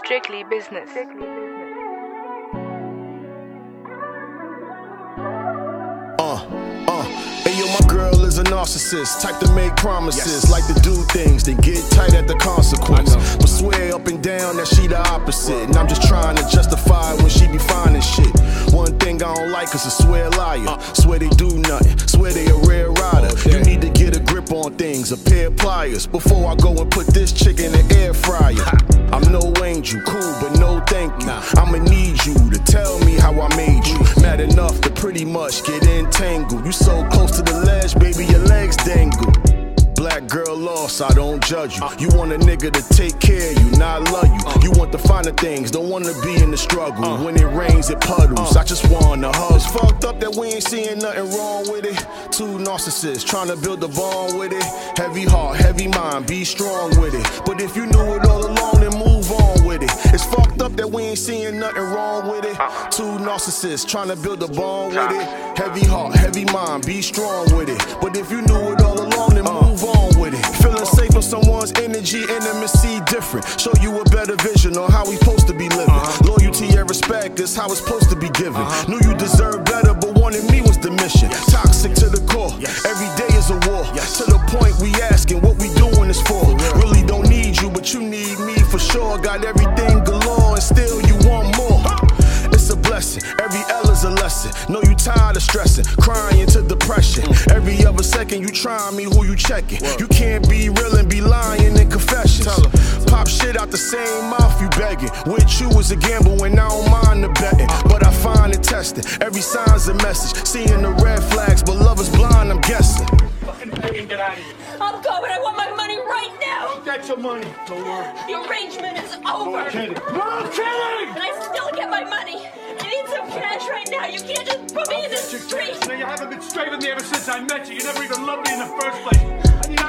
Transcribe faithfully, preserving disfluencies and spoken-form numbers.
Strictly business. Uh, uh, hey yo, my girl is a narcissist, type to make promises, yes. Like to do things, they get tight at the consequence. But swear up and down that she the opposite, and I'm just trying to justify when she be finding shit. One thing I don't like is a swear liar, uh, swear they do nothing, swear they a rare rider. Okay. You need to get a grip on things, a pair of pliers, before I go and put this chick in the air fryer. Ha. I'm no angel, cool, but no thank you. Nah. I'ma need you to tell me how I made you. Mad enough to pretty much get entangled. You so close to the ledge, baby, your legs dangle. Black girl lost, I don't judge you. You want a nigga to take care of you, not love you. You want the finer things, don't wanna be in the struggle. When it rains, it puddles, I just wanna hug. It's fucked up that we ain't seeing nothing wrong with it. Two narcissists trying to build a bond with it. Heavy heart, heavy mind, be strong with it. But if you knew it all along, then move on with it. It's fucked up that we ain't seeing nothing wrong with it. Two narcissists trying to build a bond with it. Heavy heart, heavy mind, be strong with it. But if you knew it all along, then move on with it. Feeling safe on someone's energy, intimacy different. Show you a better vision on how we supposed to be living. Uh-huh. Loyalty and respect is how it's supposed to be given. Uh-huh. Knew you deserved better, but wanting me was the mission. Yes. Toxic to the core, yes. Every day is a war. Yes. To the point we asking what we doing this for. For really don't need you, but you need me for sure. Got everything galore and still you want more. It's a blessing, every L is a lesson. Know you tired of stressing, crying to depression. Mm. Every other second you trying me, who you checking? Word. You can't be real and be lying in confessions. Pop shit out the same mouth you begging. With you is a gamble and I don't mind the betting. But I find it testing, every sign's a message. Seeing the red flags, but love is blind, I'm guessing. Fucking begging, get out of here. I'm going, I want my money right now. Get your money, don't worry. The arrangement is over. No kidding. No kidding! And I still get my money. I need some cash right now. You can't just put me in the street. Now, you haven't been straight with me ever since I met you. You never even loved me in the first place. I need